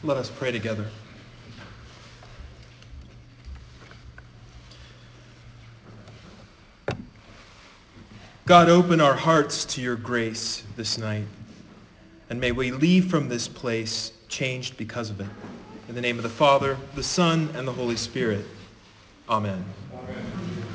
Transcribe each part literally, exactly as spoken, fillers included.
Let us pray together. God, open our hearts to your grace this night, and may we leave from this place changed because of it. In the name of the Father, the Son, and the Holy Spirit. Amen. Amen.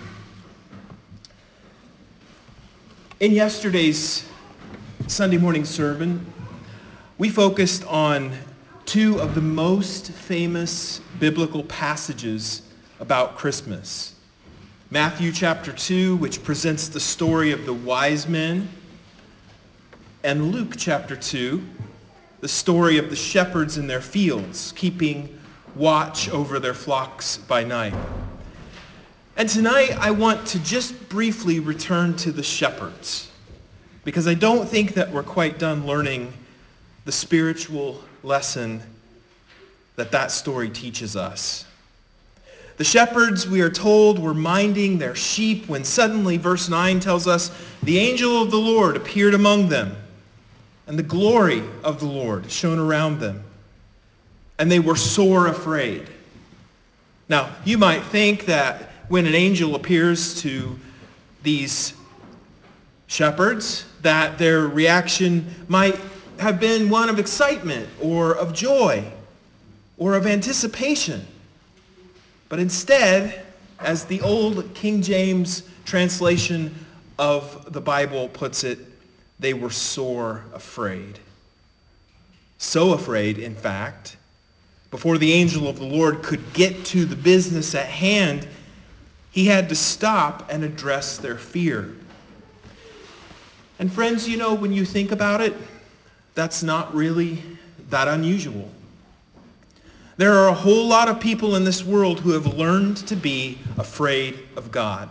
In yesterday's Sunday morning sermon, we focused on two of the most famous biblical passages about Christmas. Matthew chapter two, which presents the story of the wise men, and Luke chapter two, the story of the shepherds in their fields, keeping watch over their flocks by night. And tonight I want to just briefly return to the shepherds, because I don't think that we're quite done learning the spiritual lesson that that story teaches us. The shepherds, we are told, were minding their sheep when suddenly, verse nine tells us, the angel of the Lord appeared among them, and the glory of the Lord shone around them, and they were sore afraid. Now, you might think that when an angel appears to these shepherds, that their reaction might have been one of excitement or of joy or of anticipation. But instead, as the old King James translation of the Bible puts it, they were sore afraid. So afraid, in fact, before the angel of the Lord could get to the business at hand, he had to stop and address their fear. And friends, you know, when you think about it, that's not really that unusual. There are a whole lot of people in this world who have learned to be afraid of God.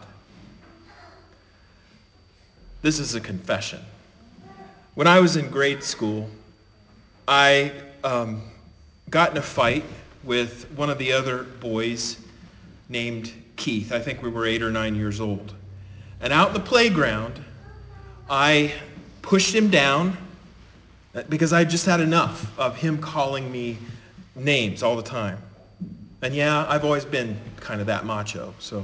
This is a confession. When I was in grade school, I um, got in a fight with one of the other boys named Keith. I think we were eight or nine years old. And out in the playground, I pushed him down because I just had enough of him calling me names all the time. And yeah, I've always been kind of that macho, so.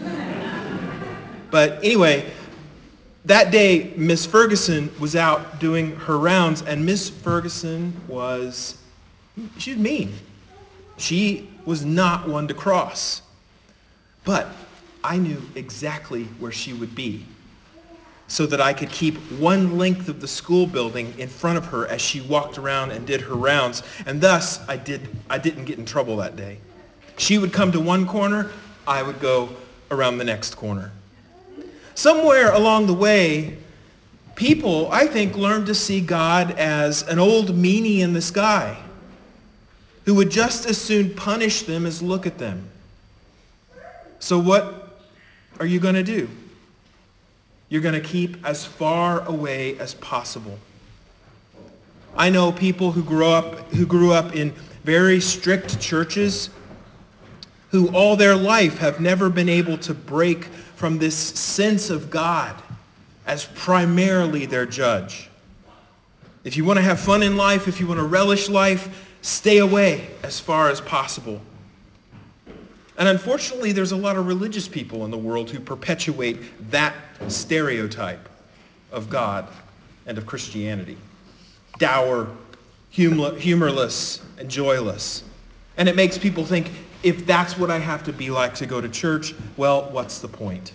But anyway, that day, Miss Ferguson was out doing her rounds, and Miss Ferguson was, she was mean. She was not one to cross. But I knew exactly where she would be so that I could keep one length of the school building in front of her as she walked around and did her rounds. And thus, I, did, I didn't get in trouble that day. She would come to one corner, I would go around the next corner. Somewhere along the way, people, I think, learned to see God as an old meanie in the sky who would just as soon punish them as look at them. So what are you going to do? You're going to keep as far away as possible. I know people who grew up who grew up in very strict churches who all their life have never been able to break from this sense of God as primarily their judge. If you want to have fun in life, if you want to relish life, stay away as far as possible. And unfortunately, there's a lot of religious people in the world who perpetuate that stereotype of God and of Christianity. Dour, humor, humorless, and joyless. And it makes people think, if that's what I have to be like to go to church, well, what's the point?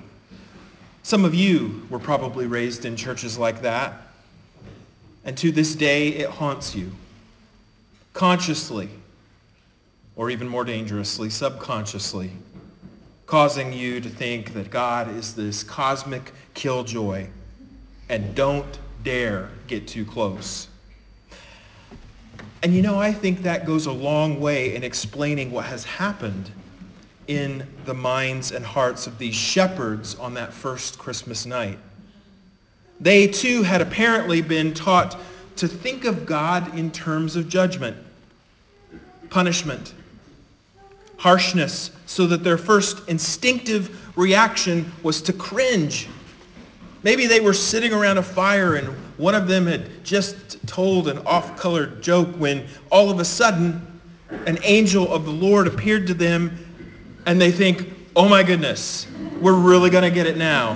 Some of you were probably raised in churches like that, and to this day it haunts you, consciously, or even more dangerously, subconsciously, causing you to think that God is this cosmic killjoy, and don't dare get too close. And you know, I think that goes a long way in explaining what has happened in the minds and hearts of these shepherds on that first Christmas night. They too had apparently been taught to think of God in terms of judgment, punishment, harshness, so that their first instinctive reaction was to cringe Maybe they were sitting around a fire and one of them had just told an off-colored joke when all of a sudden an angel of the Lord appeared to them and they think, oh my goodness, we're really going to get it now.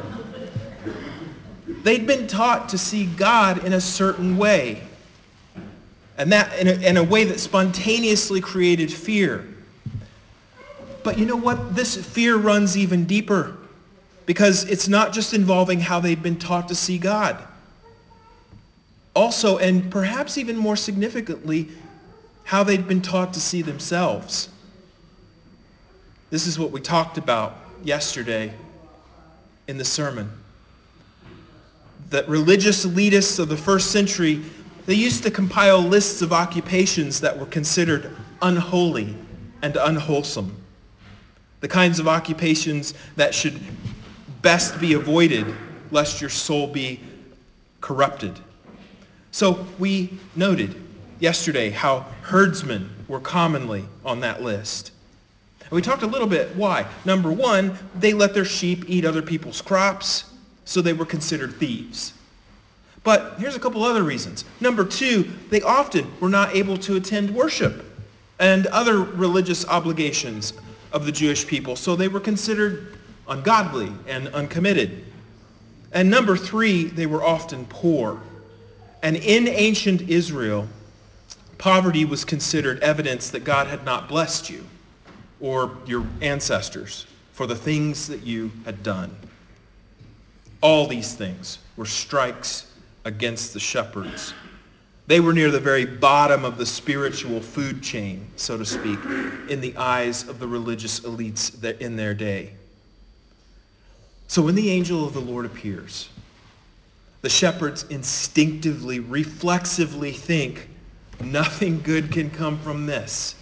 They'd been taught to see God in a certain way, and that in a, in a way that spontaneously created fear. But you know what? This fear runs even deeper, because it's not just involving how they'd been taught to see God. Also, and perhaps even more significantly, how they'd been taught to see themselves. This is what we talked about yesterday in the sermon. That religious elitists of the first century, they used to compile lists of occupations that were considered unholy and unwholesome. The kinds of occupations that should best be avoided lest your soul be corrupted. So we noted yesterday how herdsmen were commonly on that list. And we talked a little bit why. Number one, they let their sheep eat other people's crops, so they were considered thieves. But here's a couple other reasons. Number two, they often were not able to attend worship and other religious obligations of the Jewish people, so they were considered ungodly and uncommitted. And number three, they were often poor. And in ancient Israel, poverty was considered evidence that God had not blessed you or your ancestors for the things that you had done. All these things were strikes against the shepherds. They were near the very bottom of the spiritual food chain, so to speak, in the eyes of the religious elites that in their day. So when the angel of the Lord appears, the shepherds instinctively, reflexively think, nothing good can come from this.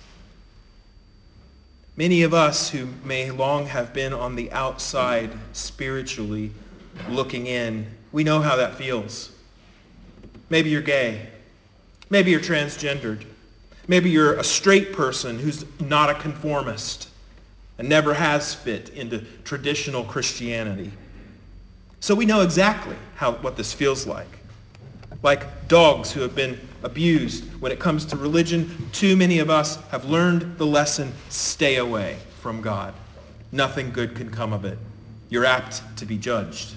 Many of us who may long have been on the outside spiritually looking in, we know how that feels. Maybe you're gay. Maybe you're transgendered. Maybe you're a straight person who's not a conformist and never has fit into traditional Christianity. So we know exactly how what this feels like. Like dogs who have been abused when it comes to religion, too many of us have learned the lesson, stay away from God. Nothing good can come of it. You're apt to be judged.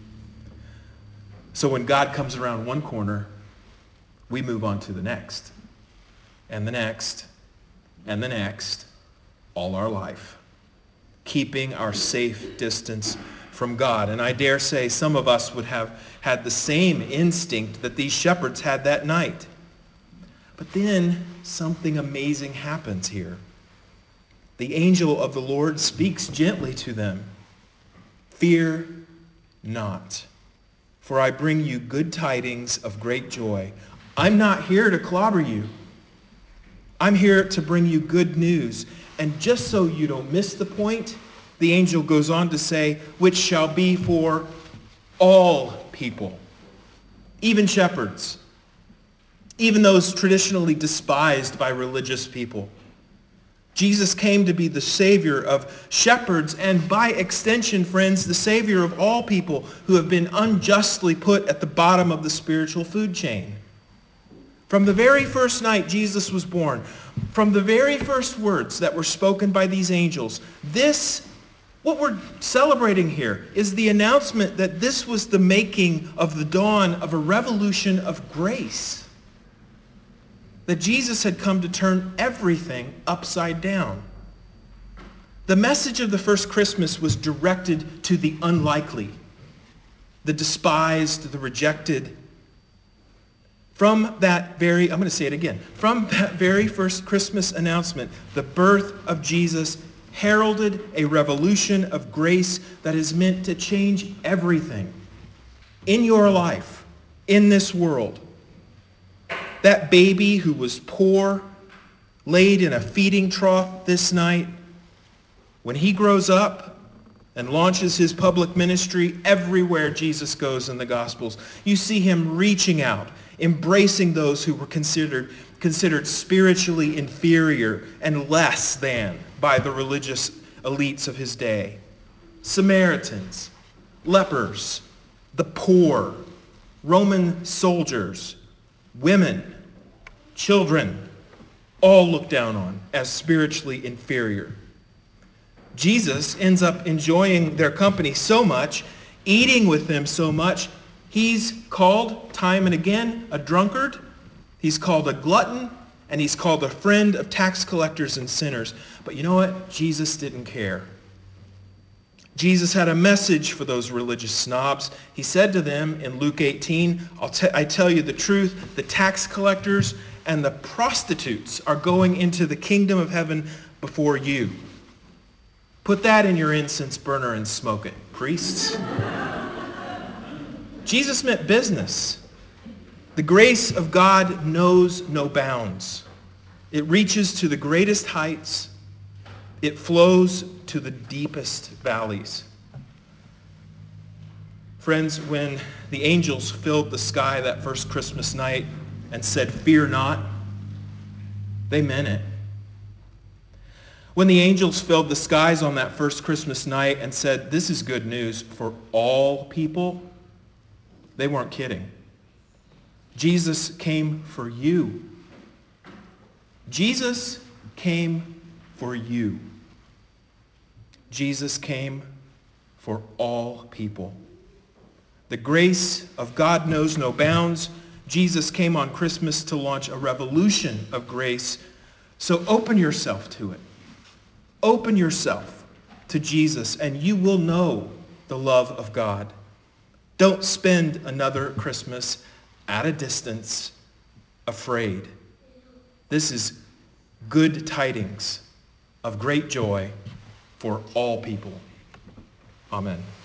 So when God comes around one corner, we move on to the next, and the next, and the next, all our life, keeping our safe distance from God. And I dare say some of us would have had the same instinct that these shepherds had that night. But then something amazing happens here. The angel of the Lord speaks gently to them. Fear not, for I bring you good tidings of great joy. I'm not here to clobber you. I'm here to bring you good news. And just so you don't miss the point, the angel goes on to say, which shall be for all people, even shepherds, even those traditionally despised by religious people. Jesus came to be the Savior of shepherds and, by extension, friends, the Savior of all people who have been unjustly put at the bottom of the spiritual food chain. From the very first night Jesus was born, from the very first words that were spoken by these angels, this, what we're celebrating here, is the announcement that this was the making of the dawn of a revolution of grace. That Jesus had come to turn everything upside down. The message of the first Christmas was directed to the unlikely, the despised, the rejected. From that very, I'm going to say it again, from that very first Christmas announcement, the birth of Jesus heralded a revolution of grace that is meant to change everything in your life, in this world. That baby who was poor, laid in a feeding trough this night, when he grows up and launches his public ministry everywhere Jesus goes in the Gospels, you see him reaching out, embracing those who were considered, considered spiritually inferior and less than by the religious elites of his day. Samaritans, lepers, the poor, Roman soldiers, women, children, all looked down on as spiritually inferior. Jesus ends up enjoying their company so much, eating with them so much, he's called time and again a drunkard, he's called a glutton, and he's called a friend of tax collectors and sinners. But you know what? Jesus didn't care. Jesus had a message for those religious snobs. He said to them in Luke eighteen, I'll t- I tell you the truth, the tax collectors and the prostitutes are going into the kingdom of heaven before you. Put that in your incense burner and smoke it, priests. Jesus meant business. The grace of God knows no bounds. It reaches to the greatest heights. It flows to the deepest valleys. Friends, when the angels filled the sky that first Christmas night and said, "Fear not," they meant it. When the angels filled the skies on that first Christmas night and said, "This is good news for all people," they weren't kidding. Jesus came for you. Jesus came for you. Jesus came for all people. The grace of God knows no bounds. Jesus came on Christmas to launch a revolution of grace. So open yourself to it. Open yourself to Jesus, and you will know the love of God. Don't spend another Christmas at a distance, afraid. This is good tidings of great joy for all people. Amen.